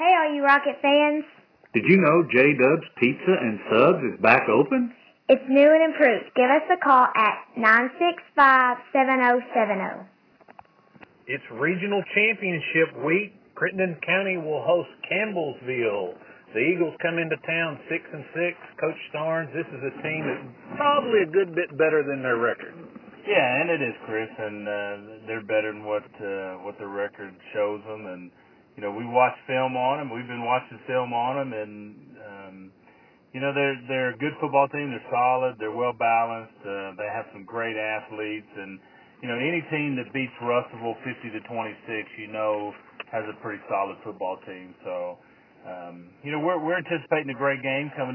Hey, all you Rocket fans. Did you know J-Dub's Pizza and Subs is back open? It's new and improved. Give us a call at 965-7070. It's regional championship week. Crittenden County will host Campbellsville. The Eagles come into town 6-6. Coach Starnes, this is a team that's probably a good bit better than their record. Yeah, and it is, Chris, and they're better than what their record shows them. And you know, we watch film on them. We've been watching film on them, and you know, they're a good football team. They're solid. They're well balanced. They have some great athletes, and you know, any team that beats Russellville 50-26, you know, has a pretty solid football team. So, you know, we're anticipating a great game coming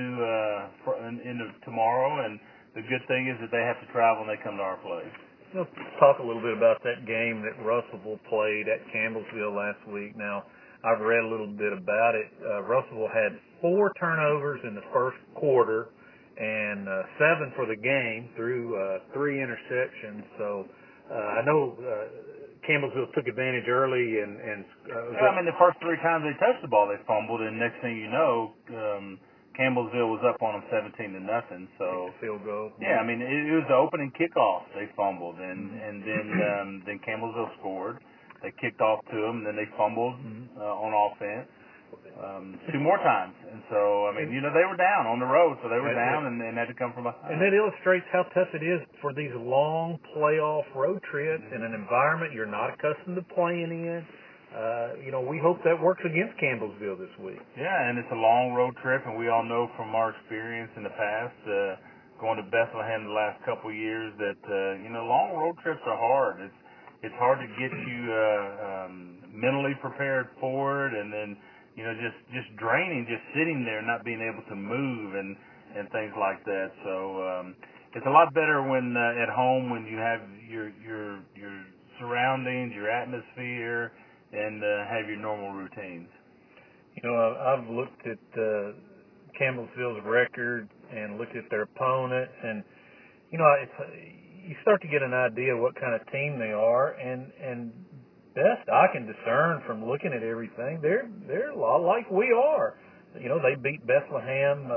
into tomorrow, and the good thing is that they have to travel and they come to our place. Let's talk a little bit about that game that Russellville played at Campbellsville last week. Now, I've read a little bit about it. Russellville had 4 turnovers in the first quarter and 7 for the game through 3 interceptions. So I know Campbellsville took advantage early and I mean, the first 3 times they touched the ball, they fumbled, and next thing you know, Campbellsville was up on them 17-0. So field goal. Yeah, I mean, it was the opening kickoff. They fumbled, and then Campbellsville scored. They kicked off to them, and then they fumbled on offense 2 more times. And so, I mean, you know, they were down on the road, so they were down and had to come from behind. And that illustrates how tough it is for these long playoff road trips in an environment you're not accustomed to playing in. You know, we hope that works against Campbellsville this week. Yeah, and it's a long road trip, and we all know from our experience in the past, going to Bethlehem the last couple of years, that you know, long road trips are hard. It's hard to get you mentally prepared for it, and then you know, just draining, just sitting there, not being able to move and things like that. So it's a lot better when at home, when you have your surroundings, your atmosphere, and have your normal routines. You know, I've looked at Campbellsville's record and looked at their opponent, and you know, you start to get an idea of what kind of team they are, and best I can discern from looking at everything, they're a lot like we are. You know, they beat Bethlehem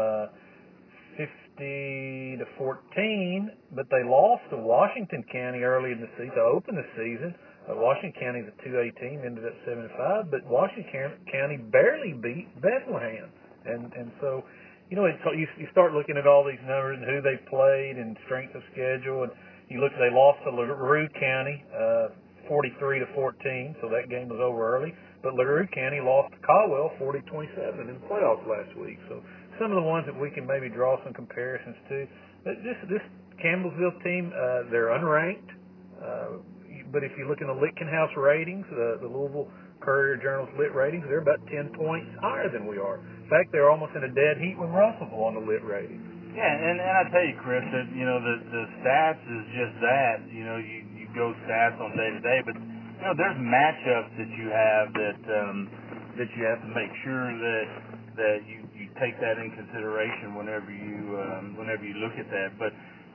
50-14, but they lost to Washington County early in the season to open the season. Washington County is a 2A team, ended up 7-5, but Washington County barely beat Bethlehem, and so you know, you start looking at all these numbers and who they played and strength of schedule, and you look, they lost to LaRue County 43-14, so that game was over early. But LaRue County lost to Caldwell 40-27 in the playoffs last week. So some of the ones that we can maybe draw some comparisons to. But this Campbellsville team, they're unranked. But if you look in the Lichtenhouse ratings, the Louisville Courier-Journal's lit ratings, they're about 10 points higher than we are. In fact, they're almost in a dead heat with Russellville on the lit ratings. Yeah, and I tell you, Chris, that you know the stats is just that. You know, you go stats on day to day, but you know there's matchups that you have that you have to make sure that you take that in consideration whenever you look at that. But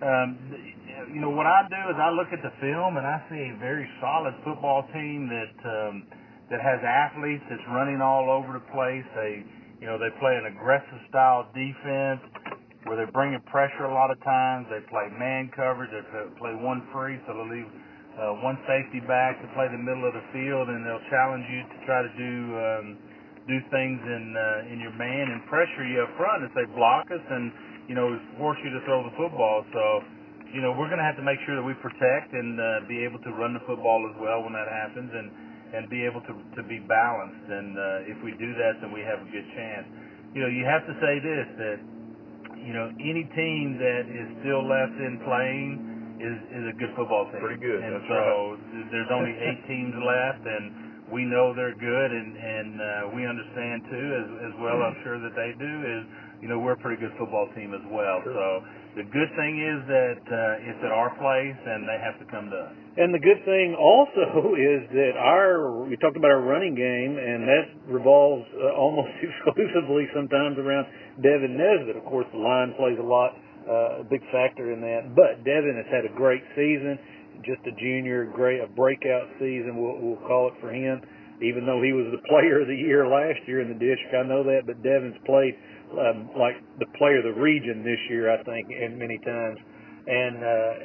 you know, what I do is I look at the film and I see a very solid football team that has athletes that's running all over the place. They play an aggressive style defense where they're bringing pressure a lot of times. They play man coverage. They play one free, so they'll leave one safety back to play the middle of the field, and they'll challenge you to try to do things in your man and pressure you up front if they block us and, you know, force you to throw the football. So, you know, we're going to have to make sure that we protect and be able to run the football as well when that happens and be able to be balanced. And if we do that, then we have a good chance. You know, you have to say this, that, you know, any team that is still left in playing is a good football team. Pretty good. And that's so right. There's only 8 teams left, and we know they're good, and we understand too, as well. I'm sure that they do. Is, you know, we're a pretty good football team as well. Sure. So the good thing is that it's at our place, and they have to come to us. And the good thing also is that we talked about our running game, and that revolves almost exclusively sometimes around Devin Nesbitt. Of course, the line plays a big factor in that. But Devin has had a great season, just a junior, a breakout season, we'll call it for him. even though he was the player of the year last year in the district. I know that, but Devin's played like the player of the region this year, I think, and many times. And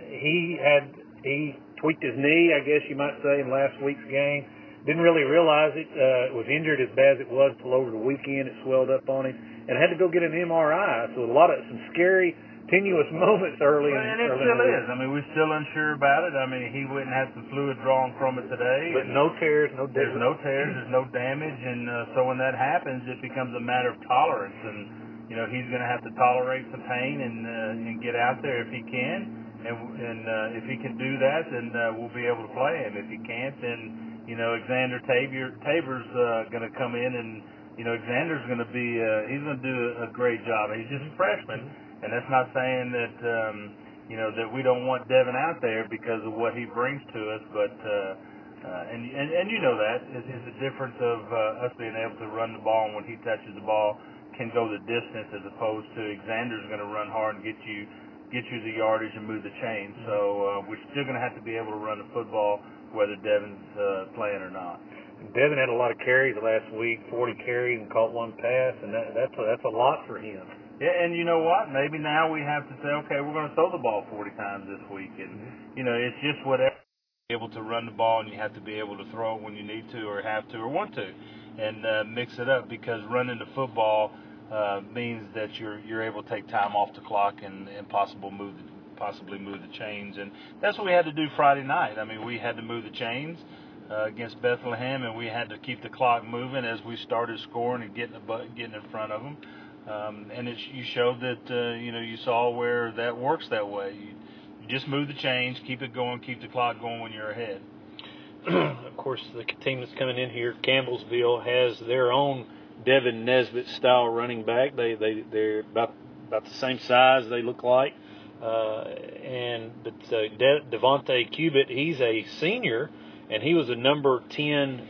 he tweaked his knee, I guess you might say, in last week's game. Didn't really realize it. Was injured as bad as it was until over the weekend. It swelled up on him, and had to go get an MRI. So some scary, tenuous moments early. And it still is. I mean, we're still unsure about it. I mean, he went and had some fluid drawn from it today. But no tears, no damage. There's no tears, there's no damage, and so when that happens, it becomes a matter of tolerance. And he's going to have to tolerate some pain and get out there if he can. And if he can do that, then we'll be able to play him. If he can't, then Xander Tabor's going to come in, and Xander's going to be he's going to do a great job. He's just a freshman, and that's not saying that that we don't want Devin out there because of what he brings to us, but and that is the difference of us being able to run the ball, and when he touches the ball can go the distance, as opposed to Xander's going to run hard and get you the yardage and move the chain. So we're still going to have to be able to run the football whether Devin's playing or not. Devin had a lot of carries last week, 40 carries and caught one pass, and that's a lot for him. Yeah, and you know what? Maybe now we have to say, okay, we're going to throw the ball 40 times this week, and it's just whatever. Able to run the ball, and you have to be able to throw it when you need to or have to or want to, and mix it up, because running the football means that you're able to take time off the clock and possibly move the chains. And that's what we had to do Friday night. I mean, we had to move the chains against Bethlehem, and we had to keep the clock moving as we started scoring and getting in front of them. And you showed that you saw where that works that way. You just move the chains, keep it going, keep the clock going when you're ahead. Of course, the team that's coming in here, Campbellsville, has their own Devin Nesbitt style running back. They're about the same size, they look like. But Devontae Cubitt, he's a senior, and he was a number 10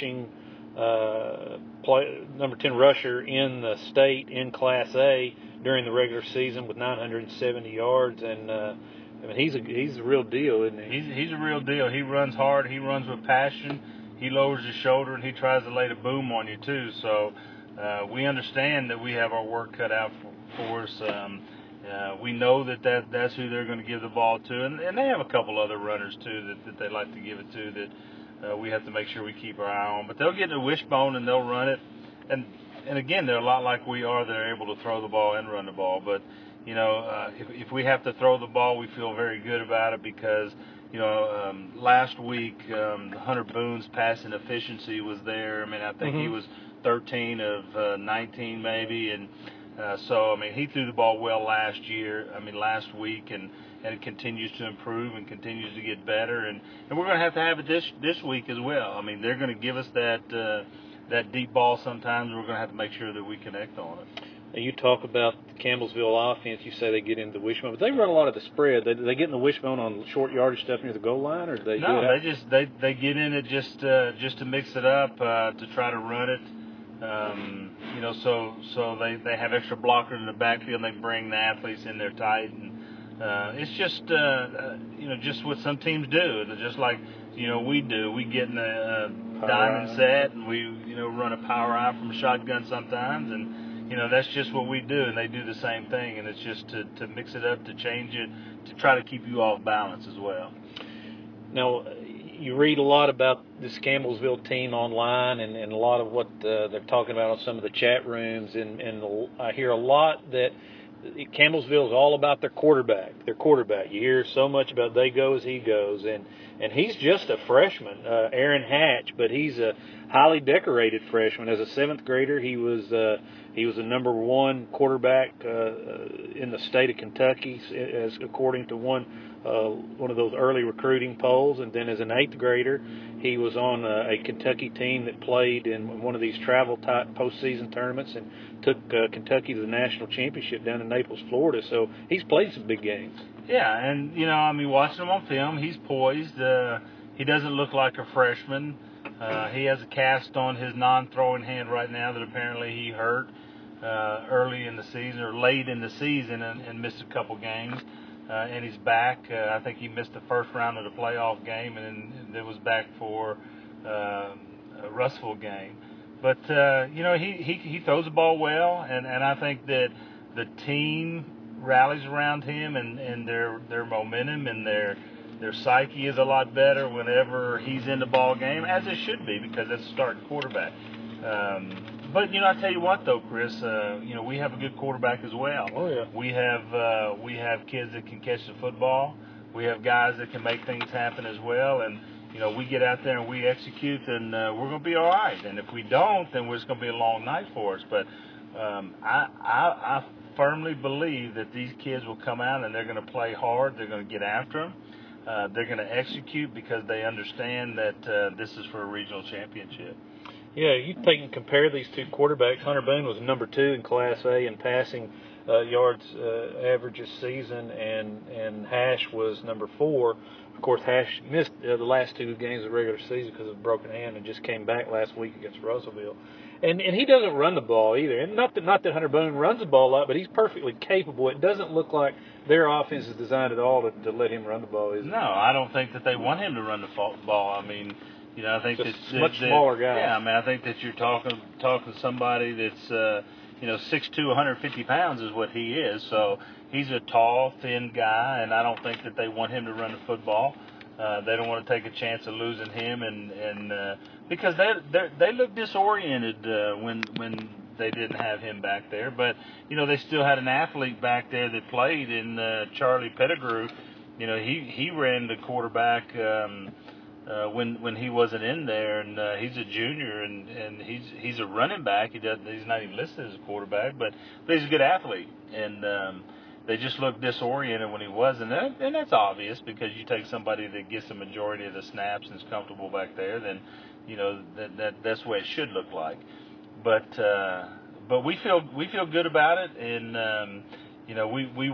rusher in the state in Class A during the regular season with 970 yards, and he's a real deal, isn't he? He's a real deal. He runs hard. He runs with passion. He lowers his shoulder, and he tries to lay the boom on you too. So we understand that we have our work cut out for us. We know that's who they're going to give the ball to, and they have a couple other runners too that they like to give it to that we have to make sure we keep our eye on. But they'll get in the wishbone and they'll run it, and again, they're a lot like we are. They're able to throw the ball and run the ball. But if we have to throw the ball, we feel very good about it, because last week Hunter Boone's passing efficiency was there. I mean, I think he was 13 of 19 maybe, and so, I mean, he threw the ball well last week, and it continues to improve and continues to get better, and we're going to have it this week as well. I mean, they're going to give us that deep ball sometimes, and we're going to have to make sure that we connect on it. Now, you talk about the Campbellsville offense. You say they get into the wishbone, but they run a lot of the spread. They get in the wishbone on short yardage stuff near the goal line, or do they? No, they get in it just to mix it up, to try to run it. So they have extra blockers in the backfield, and they bring the athletes in there tight, and it's just just what some teams do. Just like we do. We get in a diamond set, and we run a power eye from a shotgun sometimes, and that's just what we do, and they do the same thing, and it's just to mix it up, to change it, to try to keep you off balance as well. Now, you read a lot about this Campbellsville team online, and a lot of what they're talking about on some of the chat rooms, and I hear a lot that Campbellsville is all about their quarterback. You hear so much about they go as he goes, and he's just a freshman, Aaron Hatch, but he's a highly decorated freshman. As a 7th grader, he was a number 1 quarterback in the state of Kentucky, as according to one of those early recruiting polls. And then as an 8th grader, he was on a Kentucky team that played in one of these travel-type postseason tournaments and took Kentucky to the national championship down in Naples, Florida. So he's played some big games. Yeah, and, watching him on film, he's poised. He doesn't look like a freshman. He has a cast on his non-throwing hand right now that apparently he hurt early in the season or late in the season and missed a couple games. And he's back. I think he missed the first round of the playoff game, and then was back for Russellville game. But he throws the ball well, and I think that the team rallies around him, and their momentum and their psyche is a lot better whenever he's in the ball game, as it should be, because it's a starting quarterback. But I tell you what though, Chris, we have a good quarterback as well. Oh yeah. We have kids that can catch the football. We have guys that can make things happen as well, and we get out there and we execute, and we're going to be all right. And if we don't, then it's going to be a long night for us. But I firmly believe that these kids will come out and they're going to play hard. They're going to get after them. They're going to execute because they understand that this is for a regional championship. Yeah, you take and compare these two quarterbacks. Hunter Boone was number 2 in Class A in passing yards average this season, and Hash was number 4. Of course, Hash missed the last 2 games of the regular season because of a broken hand and just came back last week against Russellville. And he doesn't run the ball either. And not that Hunter Boone runs the ball a lot, but he's perfectly capable. It doesn't look like their offense is designed at all to let him run the ball, is it? No, I don't think that they want him to run the ball. I mean, I think it's much smaller guy. Yeah, I mean, I think that you're talking to somebody that's 6'2", 150 pounds is what he is. So he's a tall, thin guy, and I don't think that they want him to run the football. They don't want to take a chance of losing him, and because they look disoriented when they didn't have him back there. But they still had an athlete back there that played in Charlie Pettigrew. He ran the quarterback when he wasn't in there, and he's a junior, and he's a running back. He's not even listed as a quarterback, but he's a good athlete, and they just looked disoriented when he wasn't, and that's obvious because you take somebody that gets the majority of the snaps and is comfortable back there, then that's the way it should look like. But we feel good about it, and we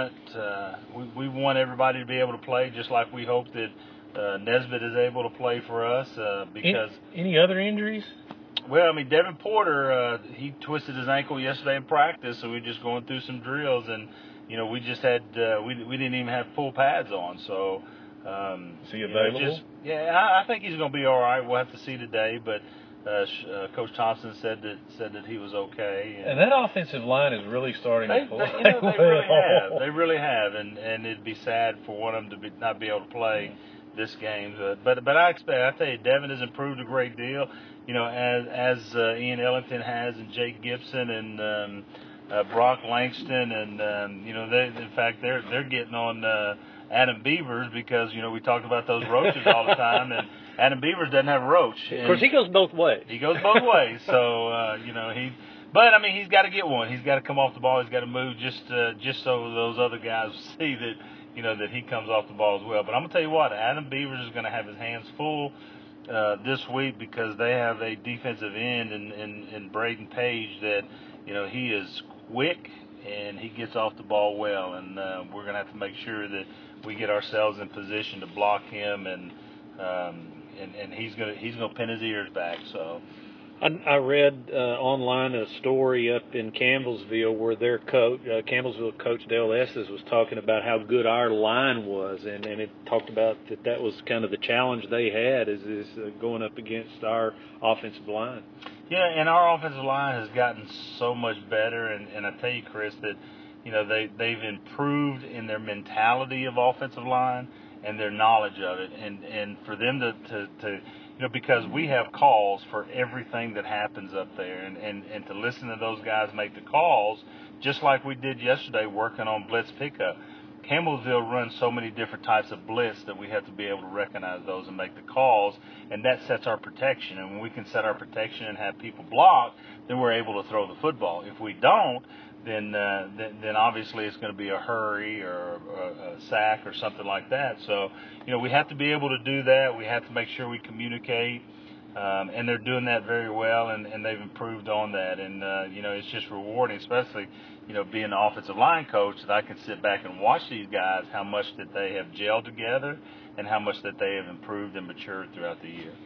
want everybody to be able to play, just like we hope that Nesbitt is able to play for us because. Any other injuries? Well, I mean, Devin Porter, he twisted his ankle yesterday in practice, so we're just going through some drills, and we just had we didn't even have full pads on, so. Is he available? I think he's going to be all right. We'll have to see today, but Coach Thompson said that he was okay. And that offensive line is really starting to play. They really have, and it'd be sad for one of them to not be able to play this game. But I tell you, Devin has improved a great deal. As Ian Ellington has, and Jake Gibson, and Brock Langston, and in fact they're getting on Adam Beavers because we talked about those roaches all the time, and Adam Beavers doesn't have a roach. Of course, he goes both ways. He goes both ways. So but I mean, he's got to get one. He's got to come off the ball. He's got to move just so those other guys see that that he comes off the ball as well. But I'm gonna tell you what, Adam Beavers is gonna have his hands full this week because they have a defensive end in Braden Page that he is quick and he gets off the ball well, and we're gonna have to make sure that we get ourselves in position to block him, and he's gonna pin his ears back. So. I read online a story up in Campbellsville where their coach, Campbellsville coach Dale Estes, was talking about how good our line was, and it talked about that was kind of the challenge they had is going up against our offensive line. Yeah, and our offensive line has gotten so much better, and I tell you, Chris, that they've improved in their mentality of offensive line and their knowledge of it, and for them to because we have calls for everything that happens up there, and to listen to those guys make the calls, just like we did yesterday working on blitz pickup. Campbellsville runs so many different types of blitz that we have to be able to recognize those and make the calls, and that sets our protection. And when we can set our protection and have people block, then we're able to throw the football. If we don't, then obviously it's going to be a hurry or a sack or something like that. So, we have to be able to do that. We have to make sure we communicate, and they're doing that very well, and they've improved on that. And, it's just rewarding, especially, being an offensive line coach, that I can sit back and watch these guys, how much that they have gelled together and how much that they have improved and matured throughout the year.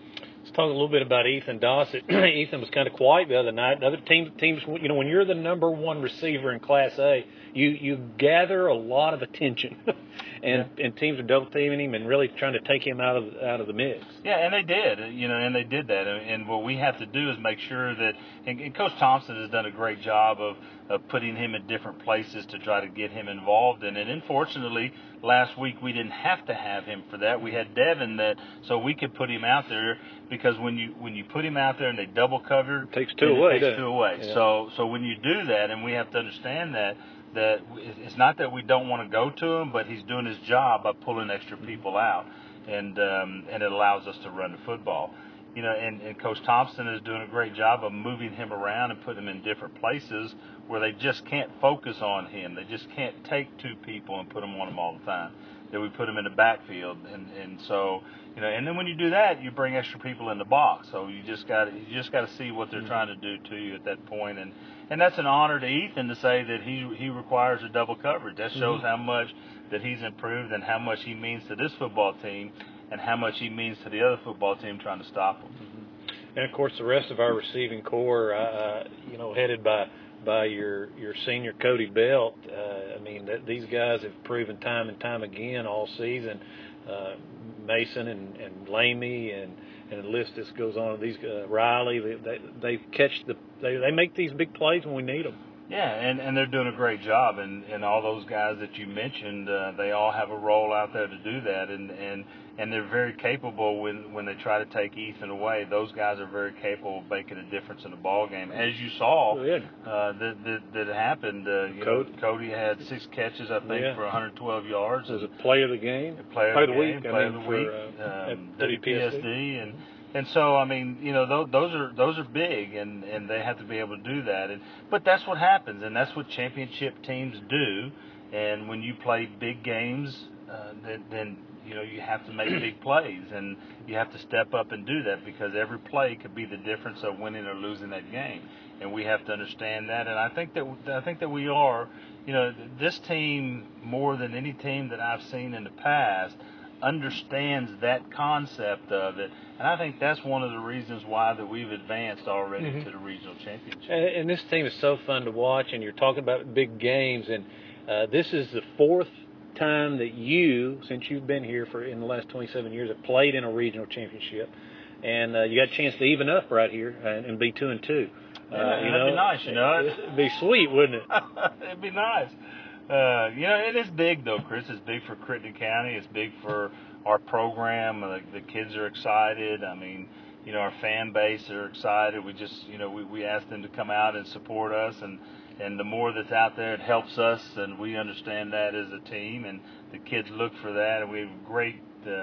Let's talk a little bit about Ethan Dossett. Ethan was kind of quiet the other night. Other teams, you know, when you're the number one receiver in Class A, you gather a lot of attention, and teams are double teaming him and really trying to take him out of the mix. Yeah, and they did, you know, and they did that. And what we have to do is make sure that, and Coach Thompson has done a great job of putting him in different places to try to get him involved in it. And unfortunately, last week we didn't have to have him for that. We had Devin so we could put him out there, because when you put him out there and they double cover, it takes two away. Yeah. So when you do that, and we have to understand that it's not that we don't want to go to him, but he's doing his job by pulling extra people out, and it allows us to run the football. You know, and Coach Thompson is doing a great job of moving him around and putting him in different places where they just can't focus on him. They just can't take two people and put them on him all the time. That we put him in the backfield, and so, you know, and then when you do that, you bring extra people in the box. So you just got to see what they're trying to do to you at that point, and that's an honor to Ethan to say that he requires a double coverage. That shows how much that he's improved and how much he means to this football team, and how much he means to the other football team trying to stop him. And of course, the rest of our receiving core, you know, headed by your senior Cody Belt. I mean, these guys have proven time and time again all season. Mason and Lamy and the list just goes on. These Riley, they make these big plays when we need them. Yeah, and they're doing a great job, and all those guys that you mentioned, they all have a role out there to do that, and they're very capable when they try to take Ethan away. Those guys are very capable of making a difference in the ball game, as you saw that happened. Cody had 6 catches, I think, for 112 yards. As a player of the game, player of the week, WPSD, and so, I mean, you know, those are big, and they have to be able to do that. But that's what happens, and that's what championship teams do. And when you play big games, then you know, you have to make big plays, and you have to step up and do that, because every play could be the difference of winning or losing that game. And we have to understand that. And I think that we are, you know, this team, more than any team that I've seen in the past, understands that concept of it, and I think that's one of the reasons why that we've advanced already to the regional championship. And this team is so fun to watch, and you're talking about big games, and this is the 4th time that since you've been here in the last 27 years, have played in a regional championship, and you got a chance to even up right here and be 2-2. You know, that'd be nice, you know. It'd be sweet, wouldn't it? It'd be nice. You know, it is big, though, Chris. It's big for Crittenden County. It's big for our program. The kids are excited. I mean, you know, our fan base are excited. We just, you know, we asked them to come out and support us, and the more that's out there, it helps us, and we understand that as a team, and the kids look for that, and we have great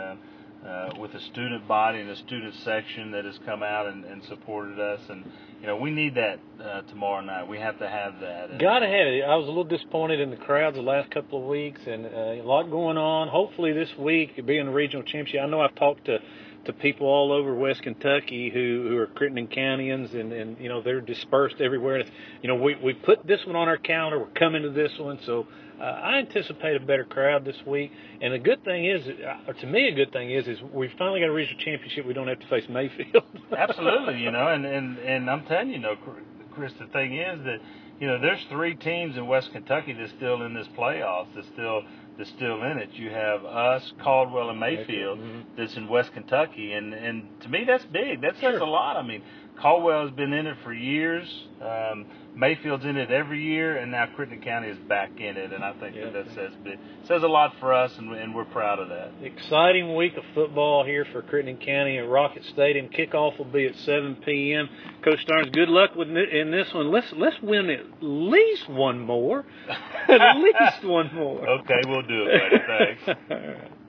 with the student body and the student section that has come out and supported us, and you know, we need that tomorrow night. We have to have that. Gotta have it. I was a little disappointed in the crowds the last couple of weeks, and a lot going on. Hopefully this week, being the regional championship, I know I've talked to people all over West Kentucky who are Crittenden Countyans, and you know, they're dispersed everywhere. And you know, we put this one on our calendar. We're coming to this one, so I anticipate a better crowd this week. And the good thing is, or to me, a good thing is we finally got a regional championship. We don't have to face Mayfield. Absolutely, you know, and I'm telling you, you know, Chris, the thing is that, you know, there's 3 teams in West Kentucky that's still in this playoffs. That's still in it. You have us, Caldwell, and Mayfield that's in West Kentucky, and to me that's big. That says a lot. I mean, Caldwell has been in it for years. Mayfield's in it every year, and now Crittenden County is back in it, and I think that says a lot for us, and we're proud of that. Exciting week of football here for Crittenden County at Rocket Stadium. Kickoff will be at 7 p.m. Coach Starnes, good luck in this one. Let's win at least one more. At least one more. Okay, we'll do it, buddy. Thanks.